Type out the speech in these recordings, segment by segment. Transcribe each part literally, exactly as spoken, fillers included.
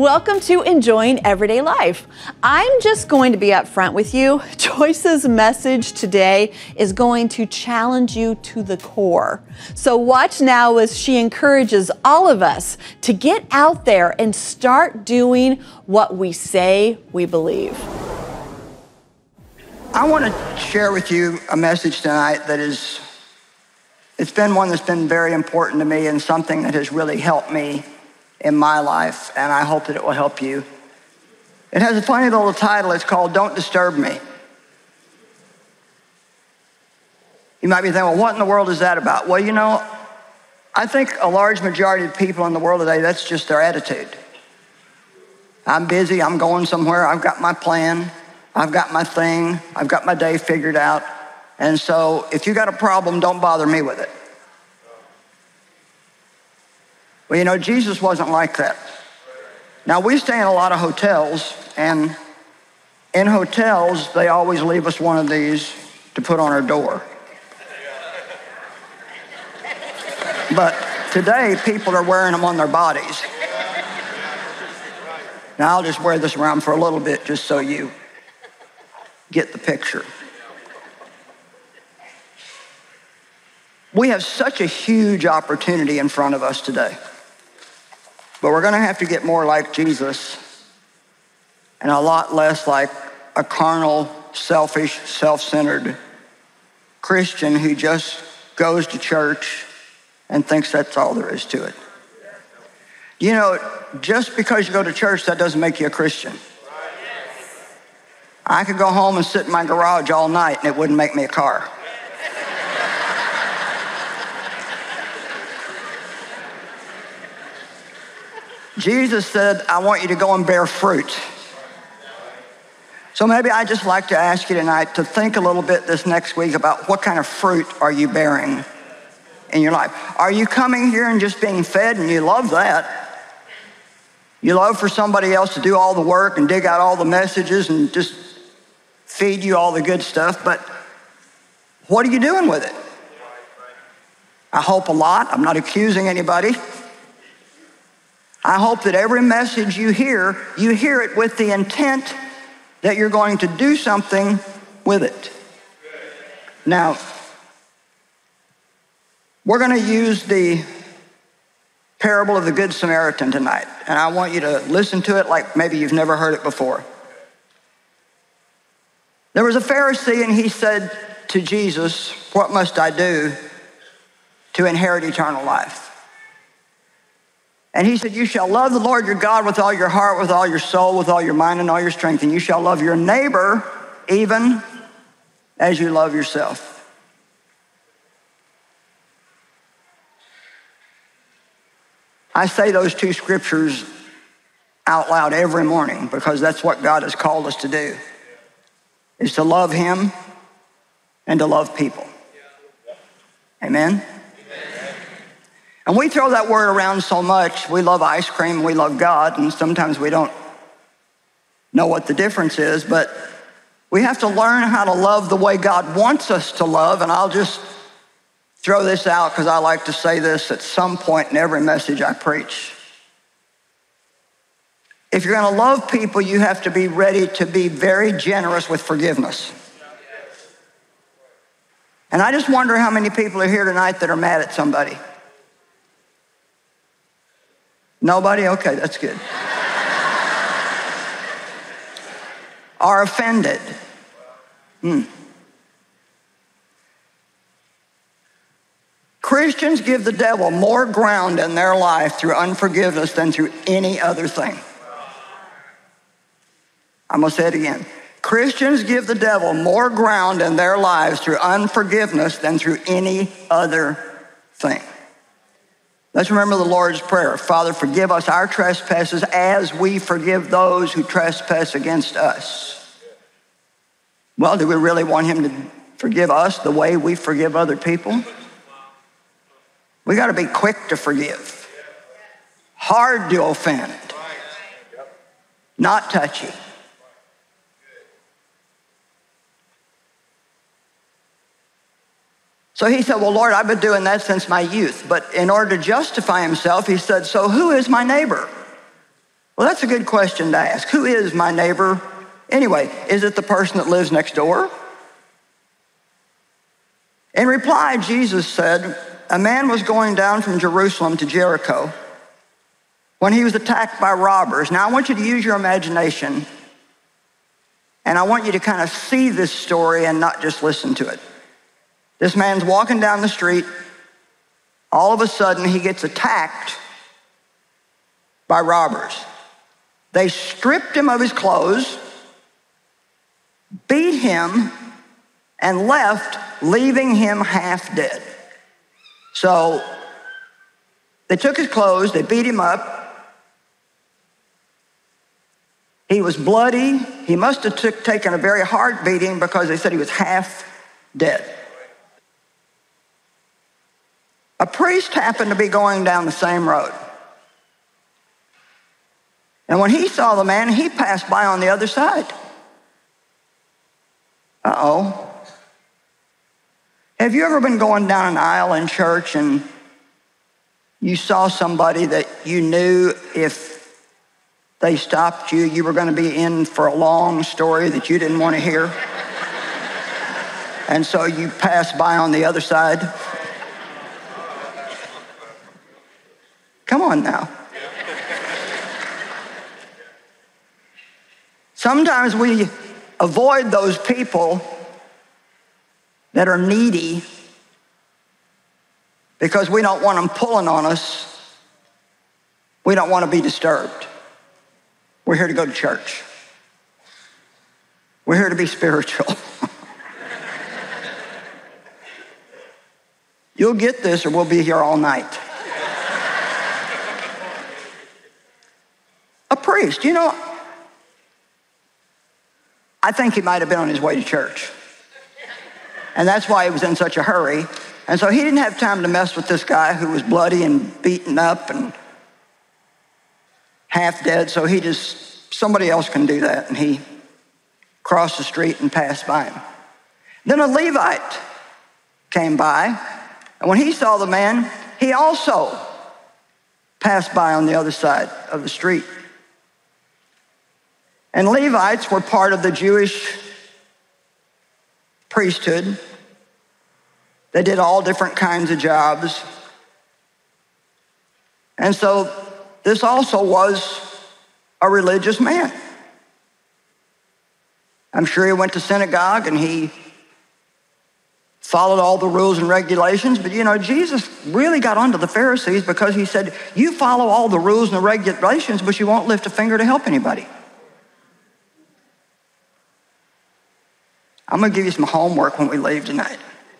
Welcome to Enjoying Everyday Life. I'm just going to be upfront with you. Joyce's message today is going to challenge you to the core. So watch now as she encourages all of us to get out there and start doing what we say we believe. I want to share with you a message tonight that is, it's been one that's been very important to me and something that has really helped me in my life, and I hope that it will help you. It has a funny little title. It's called Don't Disturb Me. You might be thinking, well, what in the world is that about? Well, you know, I think a large majority of people in the world today, that's just their attitude. I'm busy, I'm going somewhere, I've got my plan, I've got my thing, I've got my day figured out, and so if you got a problem, don't bother me with it. Well, you know, Jesus wasn't like that. Now, we stay in a lot of hotels, and in hotels, they always leave us one of these to put on our door. But today, people are wearing them on their bodies. Now, I'll just wear this around for a little bit just so you get the picture. We have such a huge opportunity in front of us today. But we're going to have to get more like Jesus and a lot less like a carnal, selfish, self-centered Christian who just goes to church and thinks that's all there is to it. You know, just because you go to church, that doesn't make you a Christian. I could go home and sit in my garage all night and it wouldn't make me a car. Jesus said, I want you to go and bear fruit. So maybe I'd just like to ask you tonight to think a little bit this next week about what kind of fruit are you bearing in your life. Are you coming here and just being fed and you love that? You love for somebody else to do all the work and dig out all the messages and just feed you all the good stuff, but what are you doing with it? I hope a lot. I'm not accusing anybody. I hope that every message you hear, you hear it with the intent that you're going to do something with it. Now, we're going to use the parable of the Good Samaritan tonight, and I want you to listen to it like maybe you've never heard it before. There was a Pharisee, and he said to Jesus, what must I do to inherit eternal life? And he said, you shall love the Lord your God with all your heart, with all your soul, with all your mind, and all your strength. And you shall love your neighbor even as you love yourself. I say those two scriptures out loud every morning because that's what God has called us to do, is to love him and to love people. Amen? And we throw that word around so much. We love ice cream, we love God, and sometimes we don't know what the difference is, but we have to learn how to love the way God wants us to love, and I'll just throw this out because I like to say this at some point in every message I preach. If you're going to love people, you have to be ready to be very generous with forgiveness. And I just wonder how many people are here tonight that are mad at somebody. Nobody? Okay, that's good. Are offended. Hmm. Christians give the devil more ground in their life through unforgiveness than through any other thing. I'm going to say it again. Christians give the devil more ground in their lives through unforgiveness than through any other thing. Let's remember the Lord's Prayer. Father, forgive us our trespasses as we forgive those who trespass against us. Well, do we really want him to forgive us the way we forgive other people? We got to be quick to forgive, hard to offend, not touchy. So he said, well, Lord, I've been doing that since my youth. But in order to justify himself, he said, so who is my neighbor? Well, that's a good question to ask. Who is my neighbor? Anyway, is it the person that lives next door? In reply, Jesus said, a man was going down from Jerusalem to Jericho when he was attacked by robbers. Now, I want you to use your imagination, and I want you to kind of see this story and not just listen to it. This man's walking down the street. All of a sudden, he gets attacked by robbers. They stripped him of his clothes, beat him, and left, leaving him half dead. So they took his clothes, they beat him up. He was bloody. He must have took, taken a very hard beating because they said he was half dead. A priest happened to be going down the same road. And when he saw the man, he passed by on the other side. Uh-oh. Have you ever been going down an aisle in church and you saw somebody that you knew if they stopped you, you were going to be in for a long story that you didn't want to hear? And so you passed by on the other side? Come on now. Sometimes we avoid those people that are needy because we don't want them pulling on us. We don't want to be disturbed. We're here to go to church. We're here to be spiritual. You'll get this or we'll be here all night. A priest, you know, I think he might have been on his way to church. And that's why he was in such a hurry. And so he didn't have time to mess with this guy who was bloody and beaten up and half dead. So he just, somebody else can do that. And he crossed the street and passed by him. Then a Levite came by. And when he saw the man, he also passed by on the other side of the street. And Levites were part of the Jewish priesthood. They did all different kinds of jobs. And so this also was a religious man. I'm sure he went to synagogue and he followed all the rules and regulations. But you know, Jesus really got onto the Pharisees because he said, you follow all the rules and the regulations, but you won't lift a finger to help anybody. I'm going to give you some homework when we leave tonight.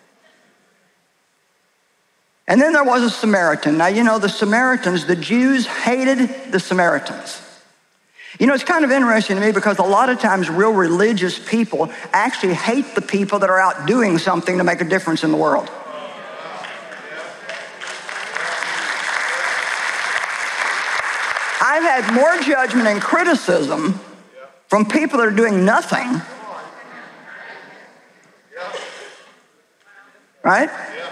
And then there was a Samaritan. Now, you know, the Samaritans, the Jews hated the Samaritans. You know, it's kind of interesting to me because a lot of times real religious people actually hate the people that are out doing something to make a difference in the world. I've had more judgment and criticism from people that are doing nothing. Right?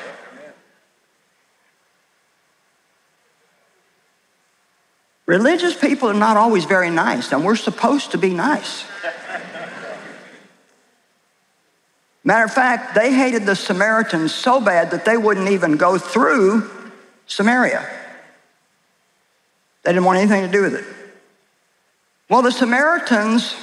Religious people are not always very nice, and we're supposed to be nice. Matter of fact, they hated the Samaritans so bad that they wouldn't even go through Samaria. They didn't want anything to do with it. Well, the Samaritans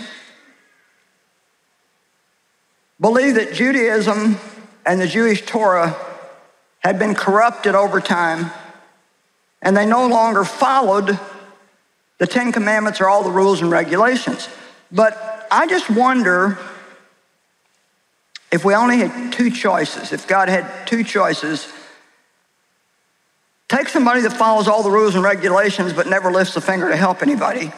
believed that Judaism and the Jewish Torah had been corrupted over time, and they no longer followed the Ten Commandments or all the rules and regulations. But I just wonder if we only had two choices, if God had two choices, take somebody that follows all the rules and regulations but never lifts a finger to help anybody,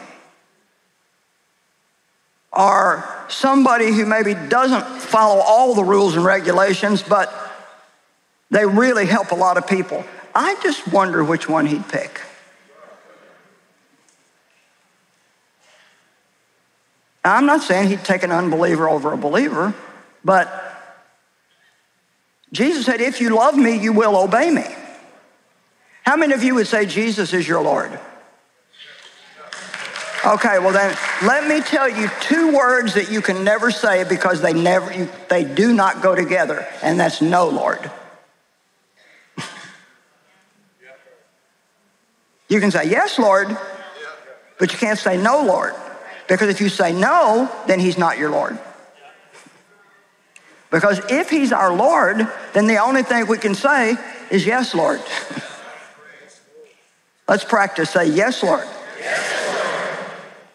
or somebody who maybe doesn't follow all the rules and regulations, but they really help a lot of people. I just wonder which one he'd pick. Now, I'm not saying he'd take an unbeliever over a believer, but Jesus said, if you love me, you will obey me. How many of you would say Jesus is your Lord? Okay, well then, let me tell you two words that you can never say because they never, you, they do not go together, and that's no, Lord. You can say, yes, Lord, but you can't say no, Lord. Because if you say no, then he's not your Lord. Because if he's our Lord, then the only thing we can say is yes, Lord. Let's practice. Say, yes, Lord. Yes, Lord.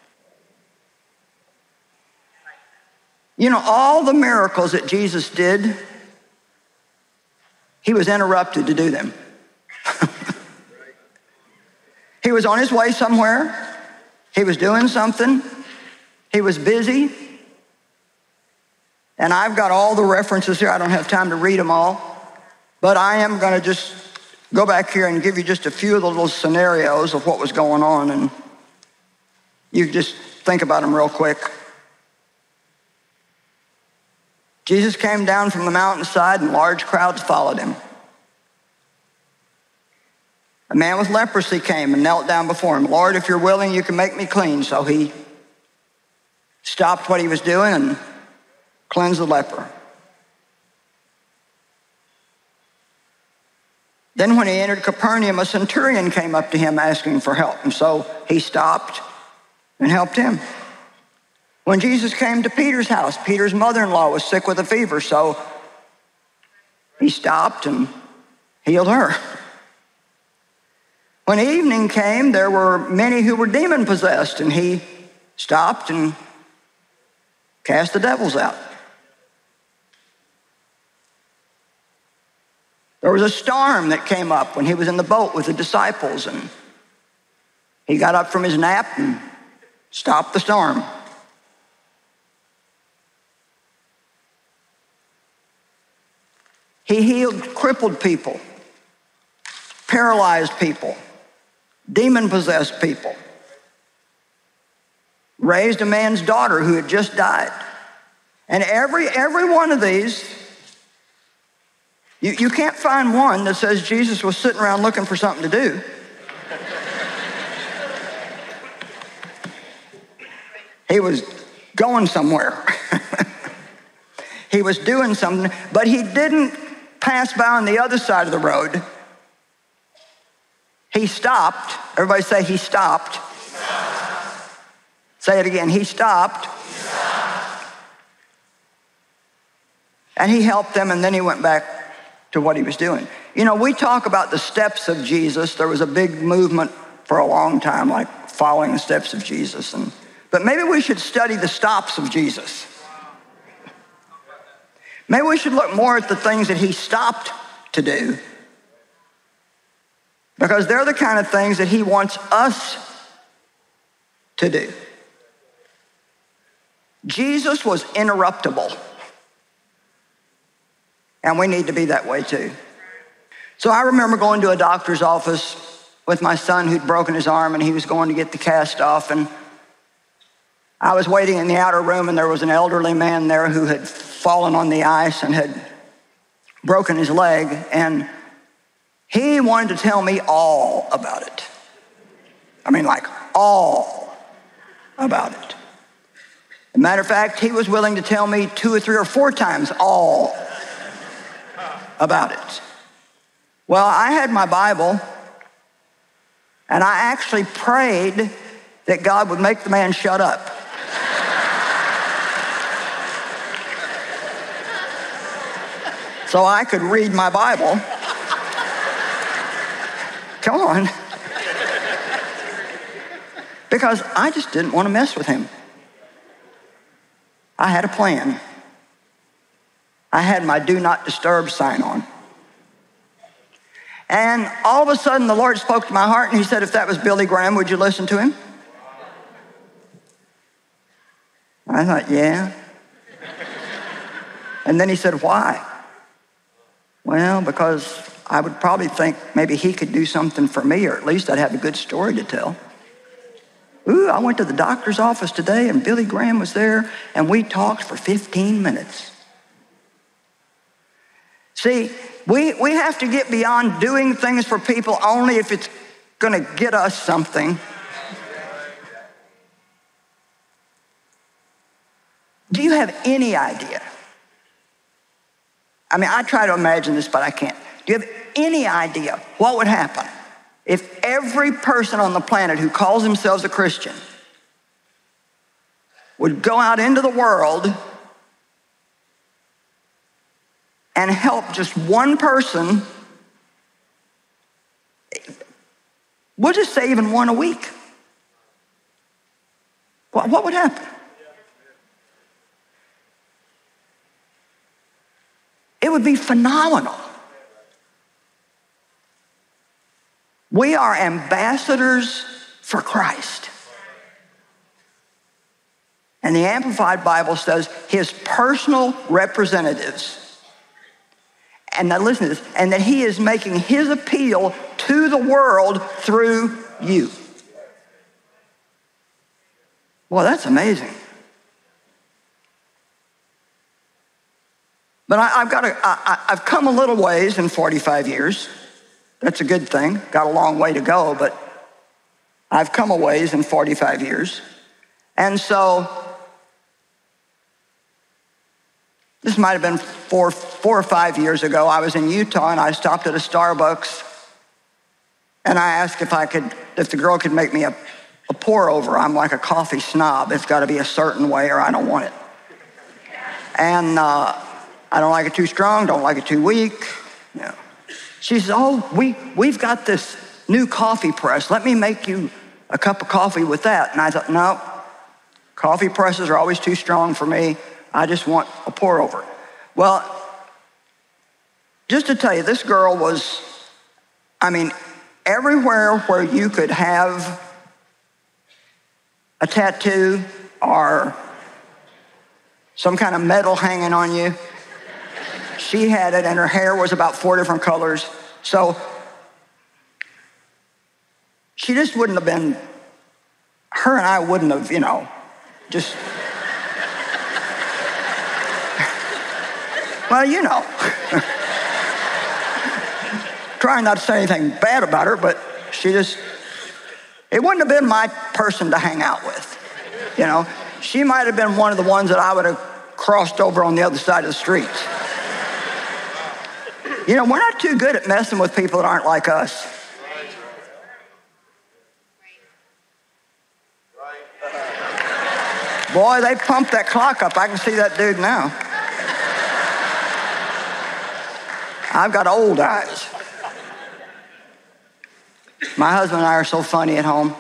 You know, all the miracles that Jesus did, he was interrupted to do them. He was on his way somewhere. He was doing something. He was busy. And I've got all the references here. I don't have time to read them all. But I am going to just go back here and give you just a few of the little scenarios of what was going on. And you just think about them real quick. Jesus came down from the mountainside and large crowds followed him. A man with leprosy came and knelt down before him. Lord, if you're willing, you can make me clean. So he stopped what he was doing and cleansed the leper. Then when he entered Capernaum, a centurion came up to him asking for help. And so he stopped and helped him. When Jesus came to Peter's house, Peter's mother-in-law was sick with a fever. So he stopped and healed her. When evening came, there were many who were demon-possessed, and he stopped and cast the devils out. There was a storm that came up when he was in the boat with the disciples, and he got up from his nap and stopped the storm. He healed crippled people, paralyzed people, demon-possessed people, raised a man's daughter who had just died. And every, every one of these, you, you can't find one that says Jesus was sitting around looking for something to do. He was going somewhere. He was doing something, but he didn't pass by on the other side of the road. He stopped. Everybody say he stopped. He stopped. Say it again. He stopped. He stopped. And he helped them, and then he went back to what he was doing. You know, we talk about the steps of Jesus. There was a big movement for a long time, like following the steps of Jesus. And but maybe we should study the stops of Jesus. Maybe we should look more at the things that he stopped to do, because they're the kind of things that he wants us to do. Jesus was interruptible, and we need to be that way too. So I remember going to a doctor's office with my son who'd broken his arm, and he was going to get the cast off, and I was waiting in the outer room, and there was an elderly man there who had fallen on the ice and had broken his leg, and he wanted to tell me all about it. I mean, like all about it. As a matter of fact, he was willing to tell me two or three or four times all about it. Well, I had my Bible, and I actually prayed that God would make the man shut up. So I could read my Bible. Come on. Because I just didn't want to mess with him. I had a plan. I had my do not disturb sign on. And all of a sudden the Lord spoke to my heart, and he said, if that was Billy Graham, would you listen to him? I thought, yeah. And then he said, why? Well, because I would probably think maybe he could do something for me, or at least I'd have a good story to tell. Ooh, I went to the doctor's office today, and Billy Graham was there, and we talked for fifteen minutes. See, we, we have to get beyond doing things for people only if it's going to get us something. have any idea? I mean, I try to imagine this, but I can't. Do you have any idea what would happen if every person on the planet who calls themselves a Christian would go out into the world and help just one person? We'll just say even one a week. What, what would happen? It would be phenomenal. We are ambassadors for Christ. And the Amplified Bible says his personal representatives. And now listen to this, and that he is making his appeal to the world through you. Well, that's amazing. But I, I've got a, I, I've come a little ways in forty-five years. That's a good thing. Got a long way to go, but I've come a ways in forty-five years. And so this might have been four, four or five years ago. I was in Utah and I stopped at a Starbucks and I asked if I could, if the girl could make me a, a pour over. I'm like a coffee snob. It's got to be a certain way or I don't want it. And uh, I don't like it too strong, don't like it too weak. You know. She says, oh, we, we've got this new coffee press. Let me make you a cup of coffee with that. And I thought, no, coffee presses are always too strong for me. I just want a pour over. Well, just to tell you, this girl was, I mean, everywhere where you could have a tattoo or some kind of metal hanging on you, she had it, and her hair was about four different colors. So she just wouldn't have been, her and I wouldn't have, you know, just, well, you know. Trying not to say anything bad about her, but she just, it wouldn't have been my person to hang out with, you know. She might have been one of the ones that I would have crossed over on the other side of the street. You know, we're not too good at messing with people that aren't like us. Boy, they pumped that clock up. I can see that dude now. I've got old eyes. My husband and I are so funny at home.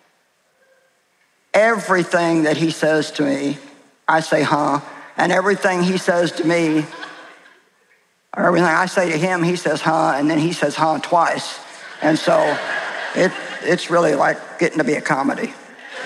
Everything that he says to me, I say, huh, and everything he says to me, or everything I say to him, he says, huh, and then he says, huh, twice. And so it, it's really like getting to be a comedy.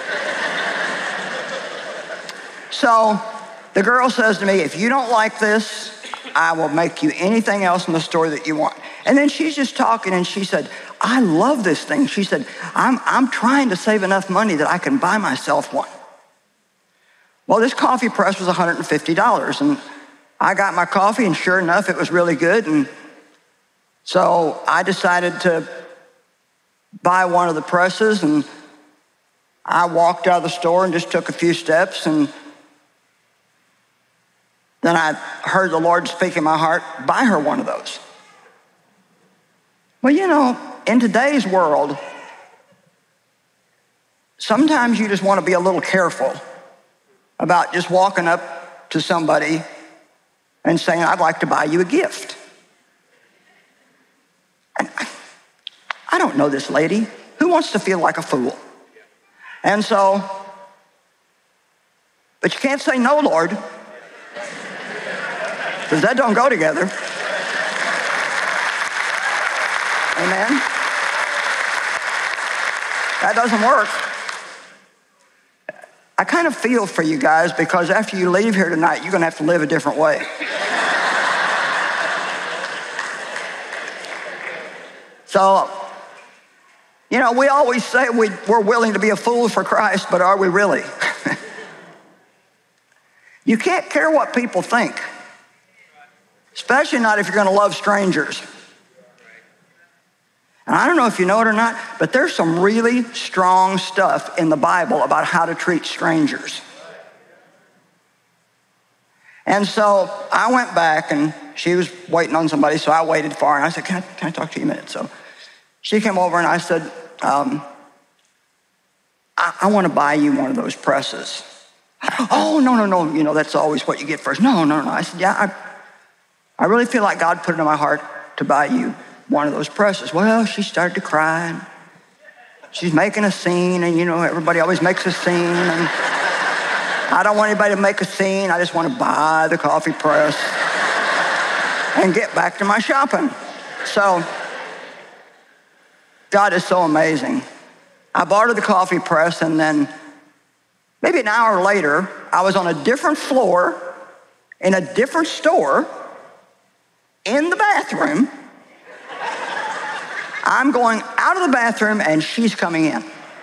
So the girl says to me, if you don't like this, I will make you anything else in the store that you want. And then she's just talking, and she said, I love this thing. She said, I'm, I'm trying to save enough money that I can buy myself one. Well, this coffee press was one hundred fifty dollars, and I got my coffee, and sure enough, it was really good. And so I decided to buy one of the presses, and I walked out of the store and just took a few steps, and then I heard the Lord speak in my heart, buy her one of those. Well, you know, in today's world, sometimes you just want to be a little careful about just walking up to somebody and saying, I'd like to buy you a gift. And I don't know this lady. Who wants to feel like a fool? And so, but you can't say no, Lord, because that don't go together. Amen? That doesn't work. I kind of feel for you guys, because after you leave here tonight, you're going to have to live a different way. So, you know, we always say we, we're willing to be a fool for Christ, but are we really? You can't care what people think, especially not if you're going to love strangers. And I don't know if you know it or not, but there's some really strong stuff in the Bible about how to treat strangers. And so I went back, and she was waiting on somebody, so I waited for her, and I said, can I, can I talk to you a minute? So she came over, and I said, um, I, I want to buy you one of those presses. Oh, no, no, no, you know, that's always what you get first. No, no, no. I said, yeah, I, I really feel like God put it in my heart to buy you one of those presses. Well, she started to cry, and she's making a scene, and, you know, everybody always makes a scene, and I don't want anybody to make a scene. I just want to buy the coffee press and get back to my shopping. So God is so amazing. I bought her the coffee press, and then maybe an hour later, I was on a different floor in a different store in the bathroom. I'm going out of the bathroom, and she's coming in.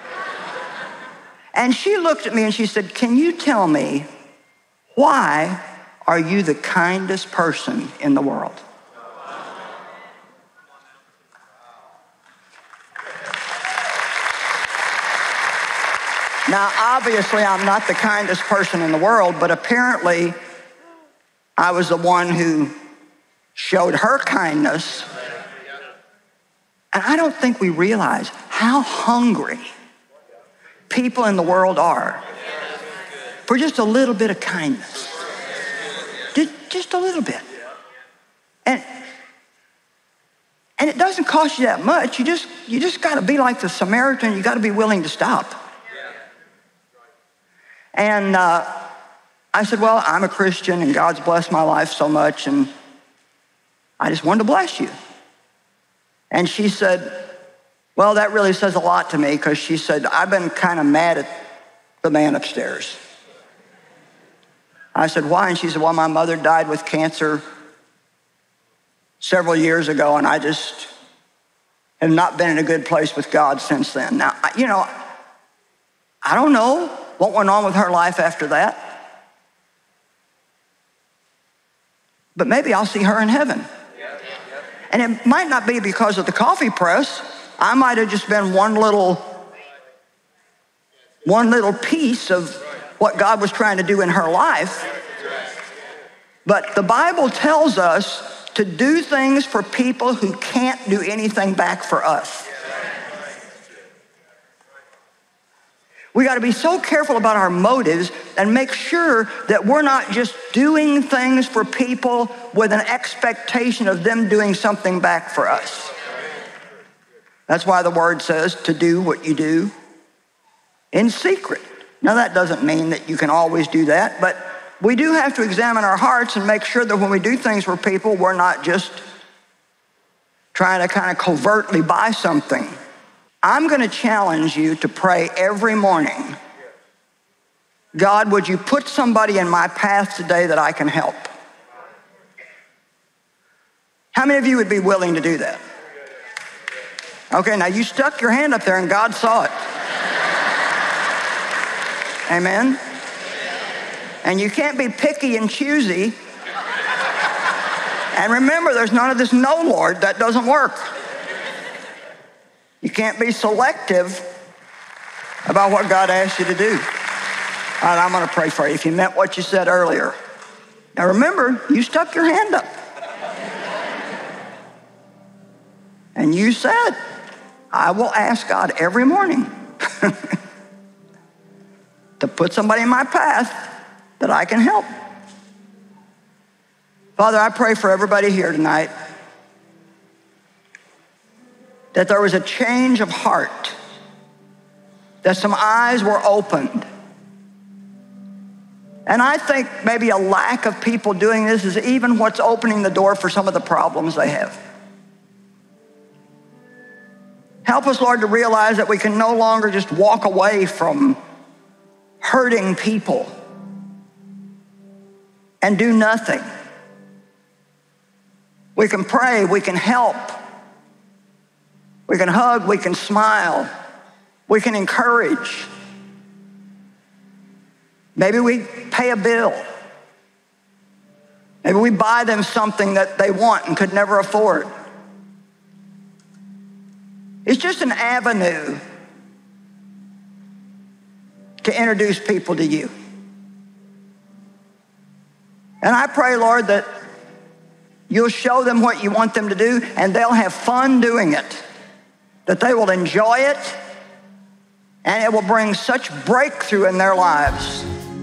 And she looked at me and she said, can you tell me, why are you the kindest person in the world? Now, obviously, I'm not the kindest person in the world, but apparently, I was the one who showed her kindness. And I don't think we realize how hungry people in the world are for just a little bit of kindness. Just, just a little bit. And, and it doesn't cost you that much. You just, you just got to be like the Samaritan. You got to be willing to stop. And uh, I said, well, I'm a Christian, and God's blessed my life so much, and I just wanted to bless you. And she said, well, that really says a lot to me, because she said, I've been kind of mad at the man upstairs. I said, why? And she said, well, my mother died with cancer several years ago, and I just have not been in a good place with God since then. Now, you know, I don't know what went on with her life after that, but maybe I'll see her in heaven. And it might not be because of the coffee press. I might have just been one little, one little piece of what God was trying to do in her life. But the Bible tells us to do things for people who can't do anything back for us. We got to be so careful about our motives and make sure that we're not just doing things for people with an expectation of them doing something back for us. That's why the word says to do what you do in secret. Now, that doesn't mean that you can always do that, but we do have to examine our hearts and make sure that when we do things for people, we're not just trying to kind of covertly buy something. I'm going to challenge you to pray every morning, God, would you put somebody in my path today that I can help? How many of you would be willing to do that? Okay, now you stuck your hand up there and God saw it. Amen? And you can't be picky and choosy. And remember, there's none of this no, Lord. That doesn't work. You can't be selective about what God asks you to do. All right, I'm going to pray for you if you meant what you said earlier. Now remember, you stuck your hand up. And you said, I will ask God every morning to put somebody in my path that I can help. Father, I pray for everybody here tonight that there was a change of heart, that some eyes were opened. And I think maybe a lack of people doing this is even what's opening the door for some of the problems they have. Help us, Lord, to realize that we can no longer just walk away from hurting people and do nothing. We can pray, we can help, we can hug, we can smile, we can encourage. Maybe we pay a bill. Maybe we buy them something that they want and could never afford. It's just an avenue to introduce people to you. And I pray, Lord, that you'll show them what you want them to do, and they'll have fun doing it, that they will enjoy it, and it will bring such breakthrough in their lives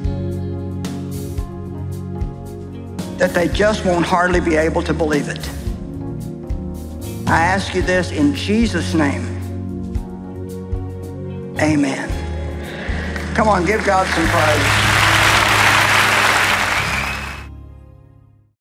that they just won't hardly be able to believe it. I ask you this in Jesus' name. Amen. Come on, give God some praise.